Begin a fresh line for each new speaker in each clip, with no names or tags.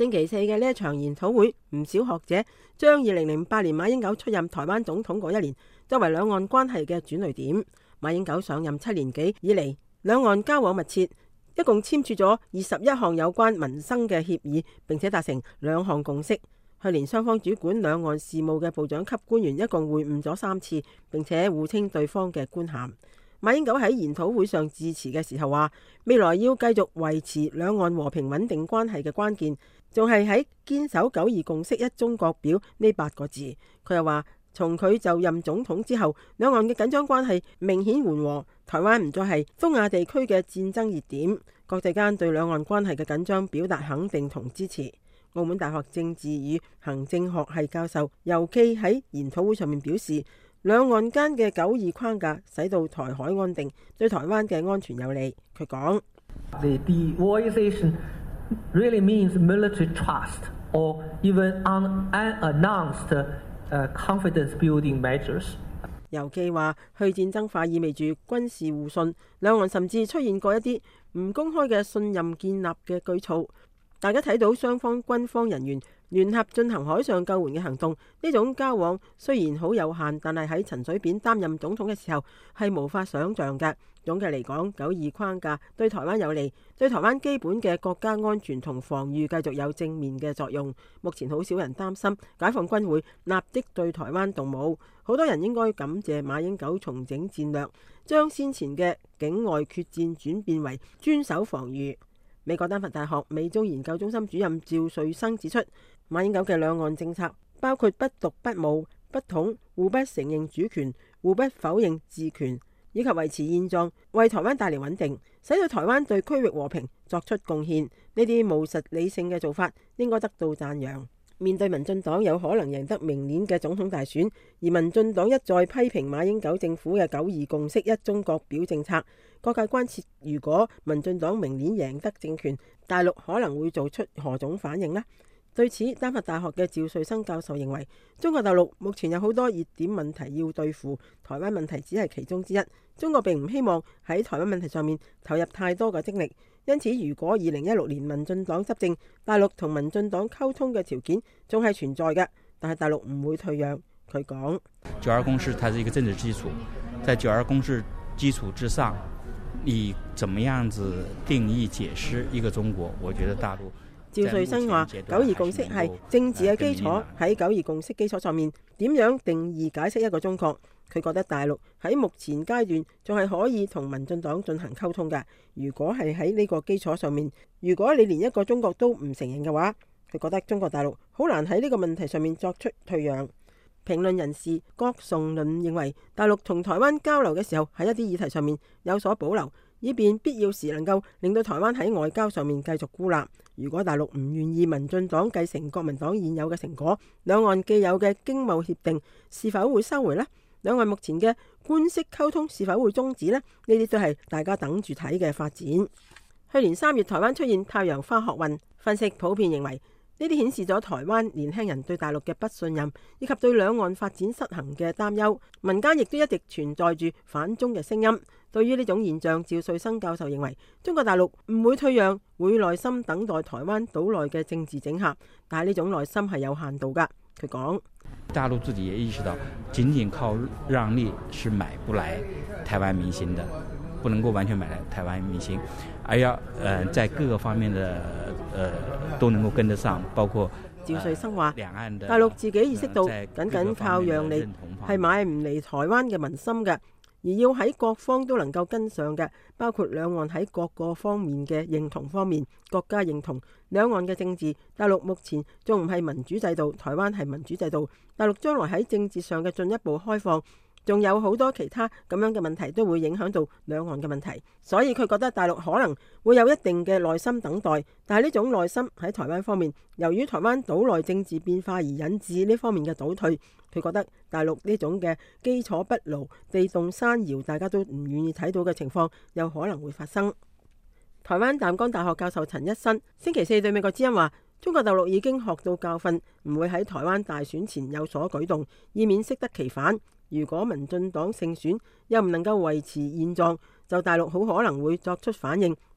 星期四嘅呢一場研討會，唔少學者將2008年馬英九出任台灣總統嗰一年作為兩岸關係嘅轉捩點。馬英九上任7年幾以嚟，兩岸交往密切，一共簽署咗21項有關民生嘅協議，並且達成2項共識。去年雙方主管兩岸事務嘅部長級官員一共會晤咗3次，並且互稱對方嘅官銜。馬英九喺研討會上致辭嘅時候話，未來要繼續維持兩岸和平穩定關係嘅關鍵，仲係喺堅守9·2共識、一中國表呢8個字。佢又話，從佢就任總統之後，兩岸嘅緊張關係明顯緩和，台灣唔再係東亞地區嘅戰爭熱點，國際間對兩岸關係嘅緊張表達肯定同支持。澳門大學政治與行政學系教授尤基喺研討會上面表示，兩岸間嘅9·2框架使到台海安定，對台灣嘅安全有利。佢講
：The devaluation really means military trust or even unannounced confidence building measures。
尤基話，去戰爭化意味住軍事互信，兩岸甚至出現過一啲唔公開嘅信任建立嘅舉措。大家睇到雙方軍方人員聯合進行海上救援嘅行動，呢種交往雖然好有限，但係喺陳水扁擔任總統嘅時候係無法想像嘅。總嘅嚟講，9·2框架對台灣有利，對台灣基本嘅國家安全同防禦繼續有正面嘅作用。目前好少人擔心解放軍會立即對台灣動武，好多人應該感謝馬英九重整戰略，將先前嘅境外決戰轉變為專守防禦。美國丹佛大學美中研究中心主任趙瑞生指出，馬英九嘅兩岸政策包括不獨不武、不統、互不承認主權、互不否認治權，以及維持現狀，為台灣帶嚟穩定，使到台灣對區域和平作出貢獻。呢啲務實理性嘅做法應該得到讚揚。面對民進黨有可能贏得明年嘅總統大選，而民進黨一再批評馬英九政府嘅9·2共識、一中國表政策，各界關切如果民進黨明年贏得政權，大陸可能會做出何種反應呢？對此，丹佛大學嘅趙瑞生教授認為，中國大陸目前有好多熱點問題要對付，台灣問題只係其中之一。中國並唔希望喺台灣問題上面投入太多嘅精力，因此如果2016年民進黨執政，大陸同民進黨溝通嘅條件仲係存在嘅，但係大陸唔會退讓。佢講
：9·2共識它是一個政治基礎，在9·2共識基礎之上，你怎麼樣子定義解釋一個中國？我覺得大陸。
趙瑞生話：9·2共識係政治嘅基礎，喺9·2共識基礎上面點樣定義解釋一個中國？佢覺得大陸喺目前階段仲係可以同民進黨進行溝通嘅。如果係喺呢個基礎上面，如果你連一個中國都唔承認嘅話，佢覺得中國大陸好難喺呢個問題上面作出退讓。評論人士郭崇倫認為，大陸同台灣交流嘅時候喺一啲議題上面有所保留，以便必要時能夠令到台灣喺外交上面繼續孤立。如果大陸唔願意民進黨繼承國民黨現有嘅成果，兩岸既有嘅經貿協定是否會收回呢？兩岸目前嘅官式溝通是否會終止呢？呢啲都係大家等住睇嘅發展。去年3月台灣出現太陽花學運，分析普遍認為呢啲顯示咗台灣年輕人對大陸嘅不信任，以及對兩岸發展失衡嘅擔憂。民間亦都一直存在住反中嘅聲音。對於呢種現象，趙瑞生教授認為中國大陸唔會退讓，會耐心等待台灣島內嘅政治整合，但係呢種耐心係有限度㗎。佢講：
大陸自己也意識到，僅僅靠讓利是買不來台灣民心的，不能夠完全買來台灣民心，而要在各個方面的都能夠跟得上，包括
趙瑞生話，大陸自己意識到僅僅靠讓利係買唔嚟台灣嘅民心嘅。而要喺各方都能夠跟上嘅，包括兩岸喺各個方面嘅認同方面，國家認同兩岸嘅政治。大陸目前仲唔係民主制度，台灣係民主制度。大陸將來喺政治上嘅進一步開放，仲有好多其他咁樣嘅問題都會影響到兩岸嘅問題。所以佢覺得大陸可能會有一定嘅耐心等待，但係呢種耐心喺台灣方面，由於台灣島內政治變化而引致呢方面嘅倒退。佢覺得大陸呢種嘅基礎不牢、地動山搖，大家都唔願意睇到嘅情況，有可能會發生。台灣淡江大學教授陳一新星期四對美國之音話：中國大陸已經學到教訓，唔會喺台灣大選前有所舉動，以免適得其反。如果民進黨勝選又唔能夠維持現狀，就大陸好可能會作出反應，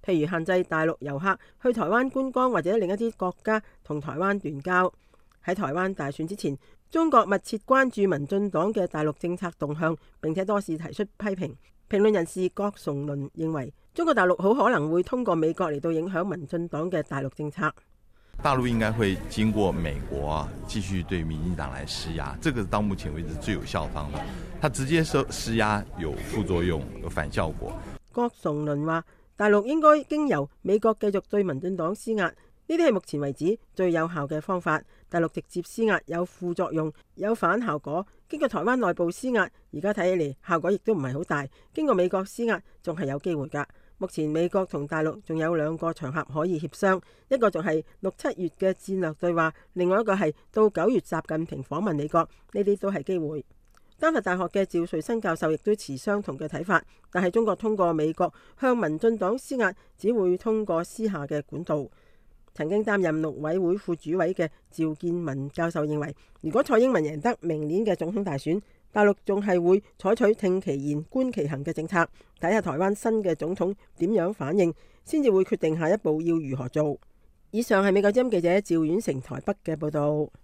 譬如限制大陸遊客去台灣觀光或者另一啲國家同台灣斷交。喺台灣大選之前，中國密切關注民進黨嘅大陸政策動向，並且多次提出批評。評論人士郭崇倫認為，中國大陸好可能會通過美國嚟到影響民進黨嘅大陸政策。
大陸應該會經過美國繼續對民進黨來施壓，這個是到目前為止最有效的方法。他直接施壓有副作用，有反效果。
郭崇倫話，大陸應該經由美國繼續對民進黨施壓，呢啲係目前為止最有效嘅方法。大陸直接施壓有副作用，有反效果。經過台灣內部施壓，而家睇起嚟效果亦都唔係好大。經過美國施壓，仲係有機會㗎。目前美國同大陸仲有兩個場合可以協商，一個仲係6、7月嘅戰略對話，另外一個係到9月習近平訪問美國，呢啲都係機會。丹佛大學嘅趙瑞新教授亦都持相同嘅睇法，但係中國通過美國向民進黨施壓，只會通過私下嘅管道。曾經擔任陸委會副主委嘅趙建文教授認為，如果蔡英文贏得明年嘅總統大選，大陸仲係會採取聽其言觀其行嘅政策，睇下台灣新嘅總統點樣反應，先至會決定下一步要如何做。以上係美國之音記者趙婉成台北嘅報導。